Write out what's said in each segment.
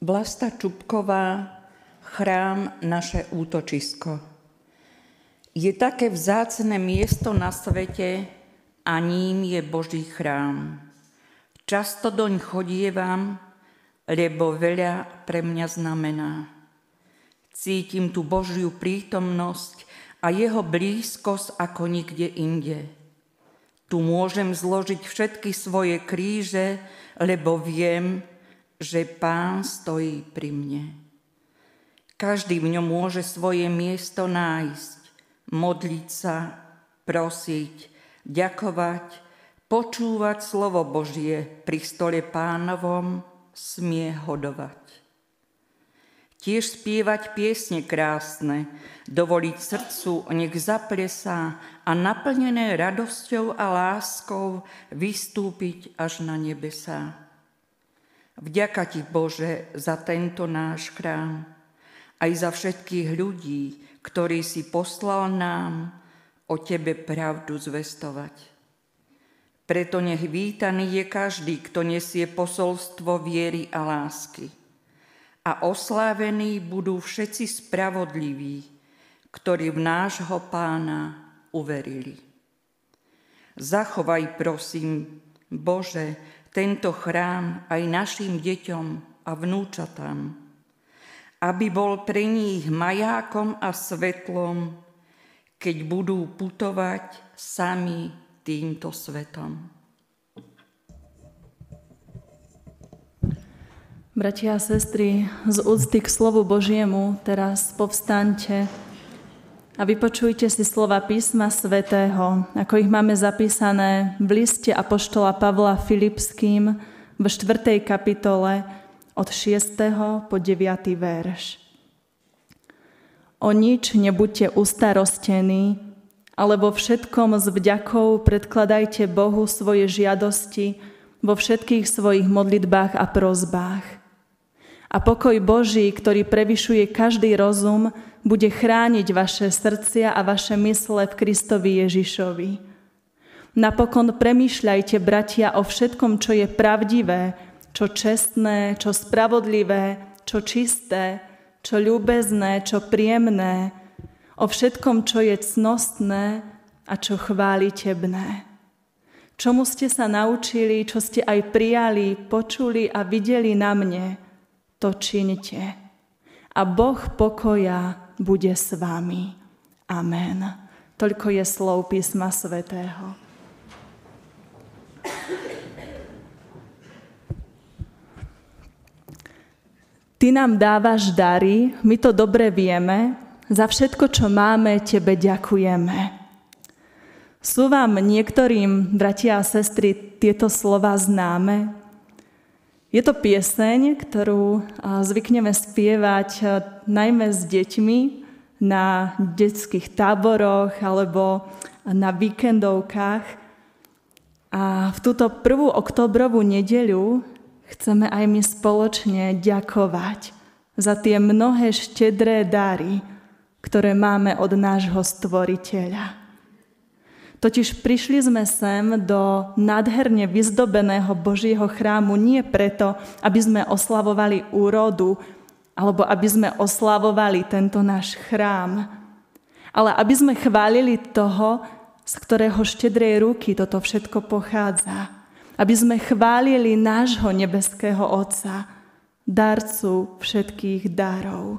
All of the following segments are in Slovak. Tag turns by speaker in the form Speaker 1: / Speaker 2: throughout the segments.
Speaker 1: Vlasta Čupková, Chrám, naše útočisko. Je také vzácne miesto na svete a ním je Boží chrám. Často doň chodievam, lebo veľa pre mňa znamená. Cítim tu Božiu prítomnosť a jeho blízkosť ako nikde inde. Tu môžem zložiť všetky svoje kríže, lebo viem, že Pán stojí pri mne. Každý v ňom môže svoje miesto nájsť, modliť sa, prosiť, ďakovať, počúvať slovo Božie pri stole Pánovom, smie hodovať. Tiež spievať piesne krásne, dovoliť srdcu, nech zaplesá a naplnené radosťou a láskou vystúpiť až na nebesá. Vďaka Ti, Bože, za tento náš chrám, aj za všetkých ľudí, ktorí si poslal nám o Tebe pravdu zvestovať. Preto nech vítaný je každý, kto nesie posolstvo viery a lásky. A oslávení budú všetci spravodliví, ktorí v nášho Pána uverili. Zachovaj, prosím, Bože, tento chrám aj našim deťom a vnúčatám, aby bol pre nich majákom a svetlom, keď budú putovať sami týmto svetom.
Speaker 2: Bratia a sestry, z úcty k slovu Božiemu teraz povstaňte a vypočujte si slova písma svätého, ako ich máme zapísané v liste apoštola Pavla Filipským v 4. kapitole od 6. po 9. verš. O nič nebuďte ustarostení, ale vo všetkom s vďakou predkladajte Bohu svoje žiadosti vo všetkých svojich modlitbách a prosbách. A pokoj Boží, ktorý prevyšuje každý rozum, bude chrániť vaše srdcia a vaše mysle v Kristovi Ježišovi. Napokon premýšľajte, bratia, o všetkom, čo je pravdivé, čo čestné, čo spravodlivé, čo čisté, čo ľúbezné, čo príjemné, o všetkom, čo je cnostné a čo chválitebné. Čomu ste sa naučili, čo ste aj prijali, počuli a videli na mne, to čiňte. A Boh pokoja bude s vami. Amen. Toľko je slov písma svätého. Ty nám dávaš dary, my to dobre vieme, za všetko, čo máme, Tebe ďakujeme. Sú vám niektorým, bratia a sestry, tieto slova známe? Je to pieseň, ktorú zvykneme spievať najmä s deťmi na detských táboroch alebo na víkendovkách. A v túto 1. októbrovú nedeľu chceme aj my spoločne ďakovať za tie mnohé štedré dary, ktoré máme od nášho Stvoriteľa. Totiž prišli sme sem do nádherne vyzdobeného Božieho chrámu nie preto, aby sme oslavovali úrodu, alebo aby sme oslavovali tento náš chrám, ale aby sme chválili toho, z ktorého štedrej ruky toto všetko pochádza. Aby sme chválili nášho nebeského Otca, darcu všetkých darov.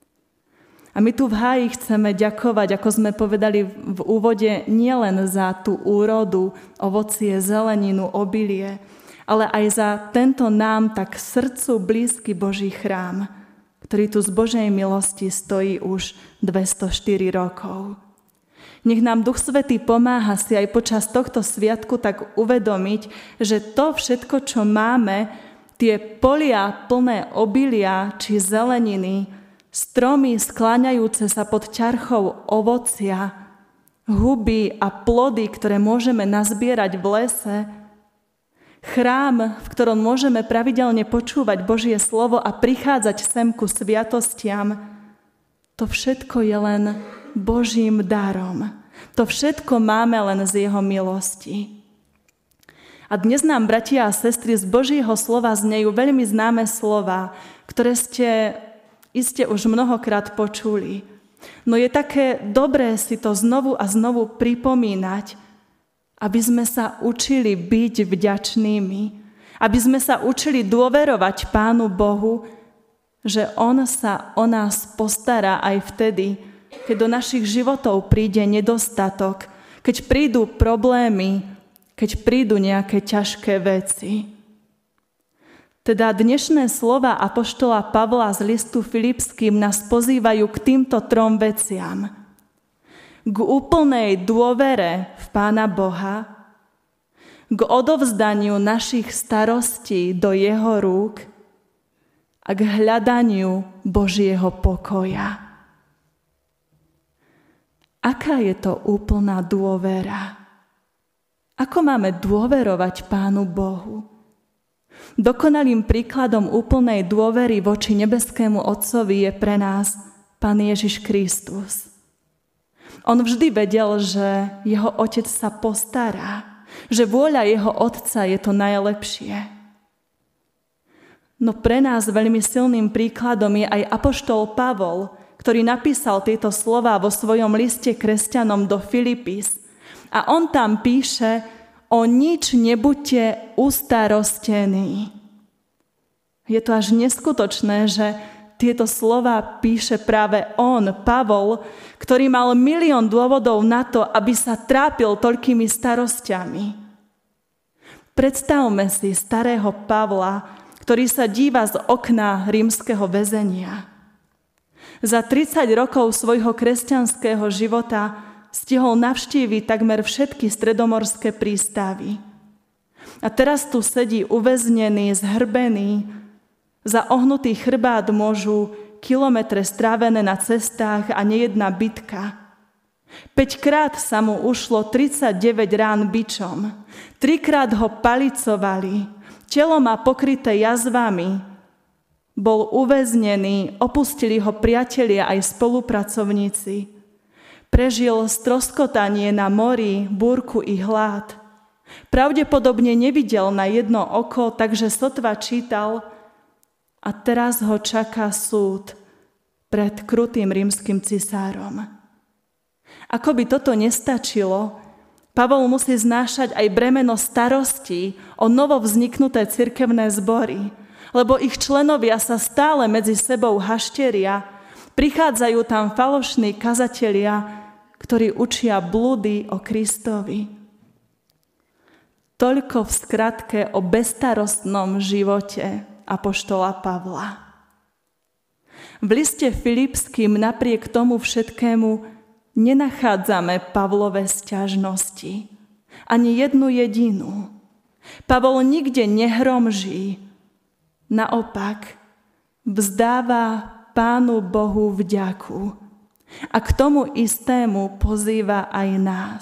Speaker 2: A my tu v háji chceme ďakovať, ako sme povedali v úvode, nielen za tú úrodu, ovocie, zeleninu, obilie, ale aj za tento nám tak srdcu blízky Boží chrám, ktorý tu z Božej milosti stojí už 204 rokov. Nech nám Duch Svätý pomáha si aj počas tohto sviatku tak uvedomiť, že to všetko, čo máme, tie polia plné obilia či zeleniny, stromy skláňajúce sa pod ťarchou ovocia, huby a plody, ktoré môžeme nazbierať v lese, chrám, v ktorom môžeme pravidelne počúvať Božie slovo a prichádzať sem ku sviatostiam, to všetko je len Božím darom. To všetko máme len z jeho milosti. A dnes nám, bratia a sestry, z Božieho slova znejú veľmi známe slova, ktoré ste iste už mnohokrát počuli. No je také dobré si to znovu a znovu pripomínať, aby sme sa učili byť vďačnými, aby sme sa učili dôverovať Pánu Bohu, že On sa o nás postará aj vtedy, keď do našich životov príde nedostatok, keď prídu problémy, keď prídu nejaké ťažké veci. Teda dnešné slova apoštola Pavla z listu Filipským nás pozývajú k týmto 3 veciam. K úplnej dôvere v Pána Boha, k odovzdaniu našich starostí do jeho rúk a k hľadaniu Božieho pokoja. Aká je to úplná dôvera? Ako máme dôverovať Pánu Bohu? Dokonalým príkladom úplnej dôvery voči nebeskému Otcovi je pre nás Pán Ježiš Kristus. On vždy vedel, že jeho Otec sa postará, že vôľa jeho Otca je to najlepšie. No pre nás veľmi silným príkladom je aj apoštol Pavol, ktorý napísal tieto slová vo svojom liste kresťanom do Filipis. A on tam píše: o nič nebuďte ustarostení. Je to až neskutočné, že tieto slova píše práve on, Pavol, ktorý mal 1 000 000 dôvodov na to, aby sa trápil toľkými starostiami. Predstavme si starého Pavla, ktorý sa díva z okna rímskeho väzenia. Za 30 rokov svojho kresťanského života stihol navštíviť takmer všetky stredomorské prístavy. A teraz tu sedí uväznený, zhrbený. Za ohnutý chrbát môžu kilometre strávené na cestách a nejedna bitka. 5-krát sa mu ušlo 39 rán bičom. 3-krát ho palicovali. Telo má pokryté jazvami. Bol uväznený, opustili ho priatelia aj spolupracovníci. Prežil stroskotanie na mori, búrku i hlad. Pravdepodobne nevidel na jedno oko, takže sotva čítal a teraz ho čaká súd pred krutým rímskym cisárom. Ako by toto nestačilo, Pavol musí znášať aj bremeno starostí o novovzniknuté cirkevné zbory, lebo ich členovia sa stále medzi sebou hašteria. Prichádzajú tam falošní kazatelia, ktorí učia blúdy o Kristovi. Toľko v skratke o bezstarostnom živote apoštola Pavla. V liste Filipským napriek tomu všetkému nenachádzame Pavlove sťažnosti. Ani jednu jedinú. Pavol nikde nehromží. Naopak, vzdáva Pánu Bohu vďaku. A k tomu istému pozýva aj nás.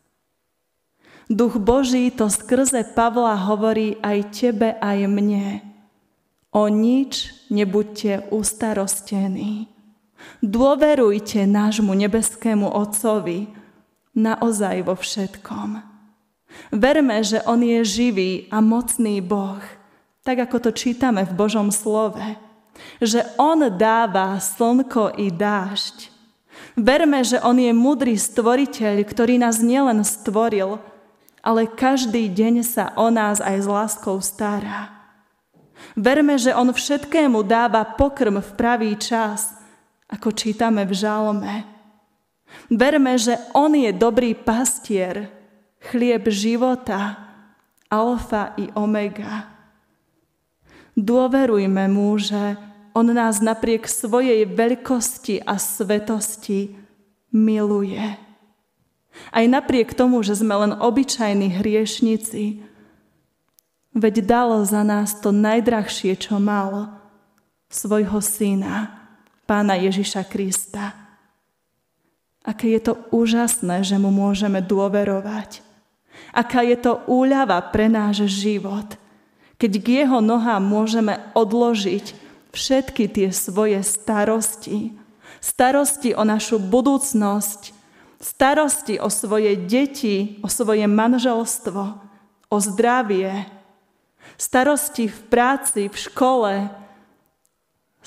Speaker 2: Duch Boží to skrze Pavla hovorí aj tebe, aj mne. O nič nebuďte ustarostení. Dôverujte nášmu nebeskému Otcovi naozaj vo všetkom. Verme, že On je živý a mocný Boh, tak ako to čítame v Božom slove. Že On dáva slnko i dážď. Verme, že On je múdry stvoriteľ, ktorý nás nielen stvoril, ale každý deň sa o nás aj s láskou stará. Verme, že On všetkému dáva pokrm v pravý čas, ako čítame v žalme. Verme, že On je dobrý pastier, chlieb života, alfa i omega. Dôverujme Mu, že On nás napriek svojej veľkosti a svetosti miluje. Aj napriek tomu, že sme len obyčajní hriešnici, veď dal za nás to najdrahšie, čo mal, svojho syna, Pána Ježiša Krista. Aké je to úžasné, že Mu môžeme dôverovať. Aká je to úľava pre náš život, keď k Jeho nohám môžeme odložiť všetky tie svoje starosti. Starosti o našu budúcnosť, starosti o svoje deti, o svoje manželstvo, o zdravie, starosti v práci, v škole,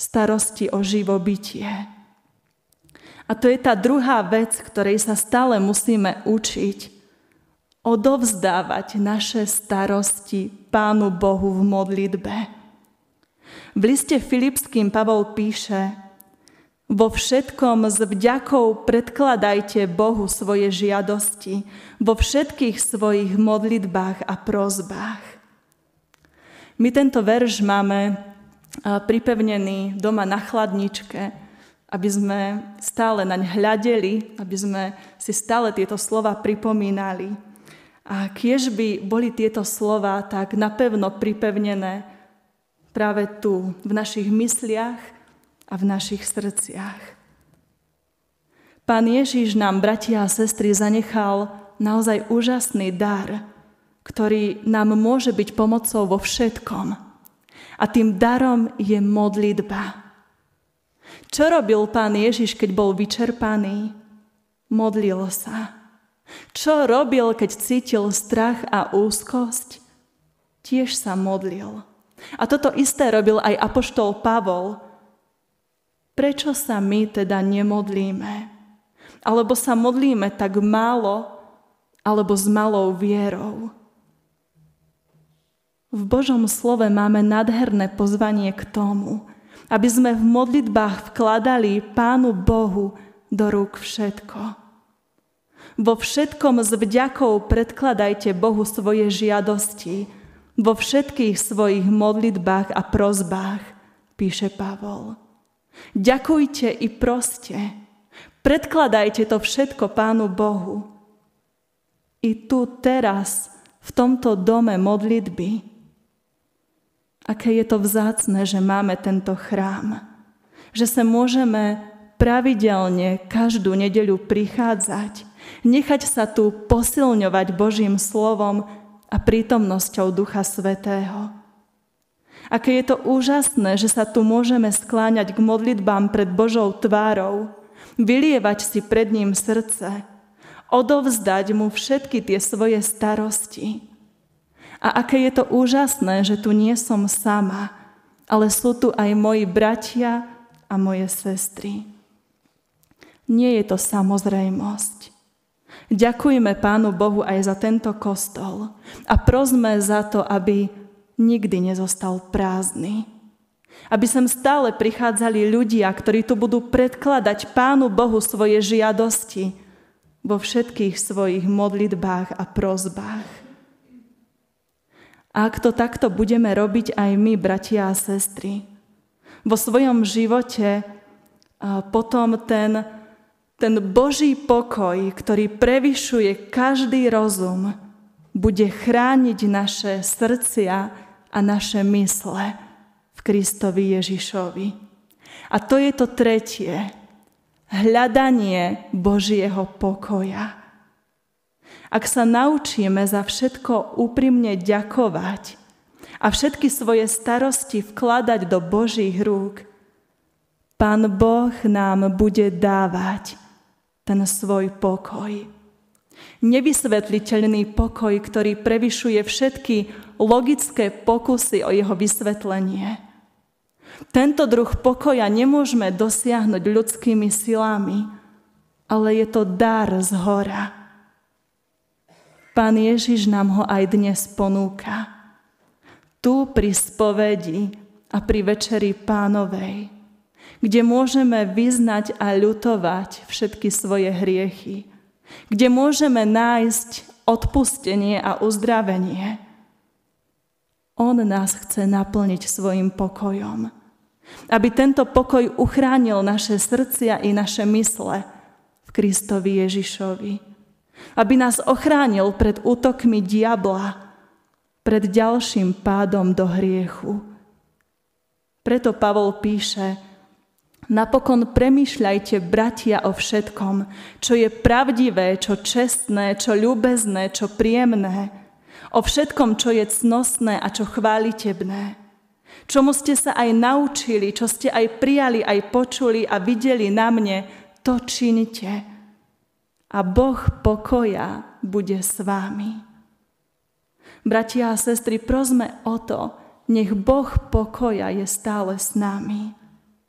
Speaker 2: starosti o živobytie. A to je tá druhá vec, ktorej sa stále musíme učiť. Odovzdávať naše starosti Pánu Bohu v modlitbe. V liste Filipským Pavol píše: vo všetkom s vďakou predkladajte Bohu svoje žiadosti, vo všetkých svojich modlitbách a prosbách. My tento verš máme pripevnený doma na chladničke, aby sme stále naň hľadeli, aby sme si stále tieto slova pripomínali. A kiež by boli tieto slova tak napevno pripevnené práve tu, v našich mysliach a v našich srdciach. Pán Ježiš nám, bratia a sestry, zanechal naozaj úžasný dar, ktorý nám môže byť pomocou vo všetkom. A tým darom je modlitba. Čo robil Pán Ježiš, keď bol vyčerpaný? Modlil sa. Čo robil, keď cítil strach a úzkosť? Tiež sa modlil. A toto isté robil aj apoštol Pavol. Prečo sa my teda nemodlíme? Alebo sa modlíme tak málo, alebo s malou vierou? V Božom slove máme nádherné pozvanie k tomu, aby sme v modlitbách vkladali Pánu Bohu do rúk všetko. Vo všetkom s vďakou predkladajte Bohu svoje žiadosti, vo všetkých svojich modlitbách a prosbách, píše Pavol. Ďakujte i proste. Predkladajte to všetko Pánu Bohu. I tu teraz, v tomto dome modlitby. Aké je to vzácne, že máme tento chrám. Že sa môžeme pravidelne každú nedeľu prichádzať, nechať sa tu posilňovať Božím slovom a prítomnosťou Ducha Svätého. Aké je to úžasné, že sa tu môžeme skláňať k modlitbám pred Božou tvárou, vylievať si pred ním srdce, odovzdať mu všetky tie svoje starosti. A aké je to úžasné, že tu nie som sama, ale sú tu aj moji bratia a moje sestry. Nie je to samozrejmosť. Ďakujme Pánu Bohu aj za tento kostol a prosme za to, aby nikdy nezostal prázdny. Aby sem stále prichádzali ľudia, ktorí tu budú predkladať Pánu Bohu svoje žiadosti vo všetkých svojich modlitbách a prosbách. A ak to takto budeme robiť aj my, bratia a sestry, vo svojom živote potom ten Boží pokoj, ktorý prevyšuje každý rozum, bude chrániť naše srdcia a naše mysle v Kristovi Ježišovi. A to je to tretie. Hľadanie Božieho pokoja. Ak sa naučíme za všetko úprimne ďakovať a všetky svoje starosti vkladať do Božích rúk, Pán Boh nám bude dávať ten svoj pokoj. Nevysvetliteľný pokoj, ktorý prevyšuje všetky logické pokusy o jeho vysvetlenie. Tento druh pokoja nemôžeme dosiahnuť ľudskými silami, ale je to dar zhora. Pán Ježiš nám ho aj dnes ponúka. Tu pri spovedi a pri večeri Pánovej, kde môžeme vyznať a ľutovať všetky svoje hriechy, kde môžeme nájsť odpustenie a uzdravenie. On nás chce naplniť svojim pokojom, aby tento pokoj uchránil naše srdcia i naše mysle v Kristovi Ježišovi. Aby nás ochránil pred útokmi diabla, pred ďalším pádom do hriechu. Preto Pavol píše: napokon premýšľajte, bratia, o všetkom, čo je pravdivé, čo čestné, čo ľúbezné, čo príjemné, o všetkom, čo je cnostné a čo chválitebné. Čomu ste sa aj naučili, čo ste aj prijali, aj počuli a videli na mne, to činite. A Boh pokoja bude s vámi. Bratia a sestry, prosme o to, nech Boh pokoja je stále s nami.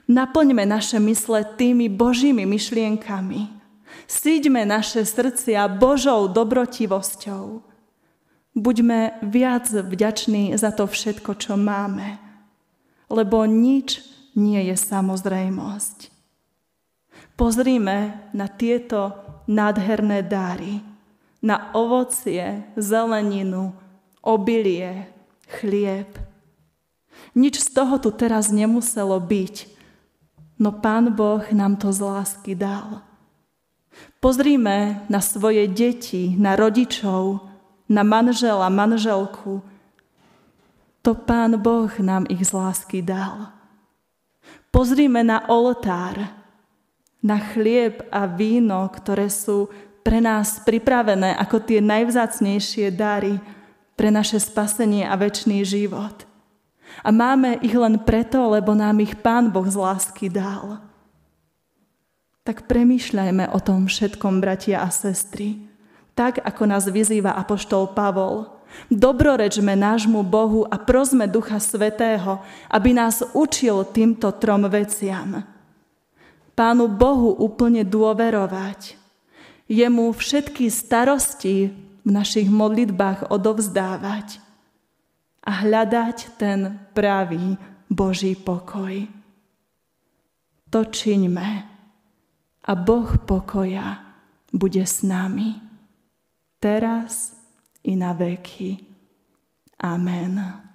Speaker 2: Naplňme naše mysle tými Božími myšlienkami. Síďme naše srdcia Božou dobrotivosťou. Buďme viac vďační za to všetko, čo máme, lebo nič nie je samozrejmosť. Pozrime na tieto nádherné dary, na ovocie, zeleninu, obilie, chlieb. Nič z toho tu teraz nemuselo byť, no Pán Boh nám to z lásky dal. Pozrime na svoje deti, na rodičov, na manžela, manželku. To Pán Boh nám ich z lásky dal. Pozrime na oltár, na chlieb a víno, ktoré sú pre nás pripravené ako tie najvzácnejšie dary pre naše spasenie a večný život. A máme ich len preto, lebo nám ich Pán Boh z lásky dal. Tak premýšľajme o tom všetkom, bratia a sestry, tak ako nás vyzýva apoštol Pavol. Dobrorečme nášmu Bohu a prosme Ducha Svätého, aby nás učil týmto 3 veciam. Pánu Bohu úplne dôverovať, jemu všetky starosti v našich modlitbách odovzdávať a hľadať ten pravý Boží pokoj. To čiňme a Boh pokoja bude s nami teraz i na veky. Amen.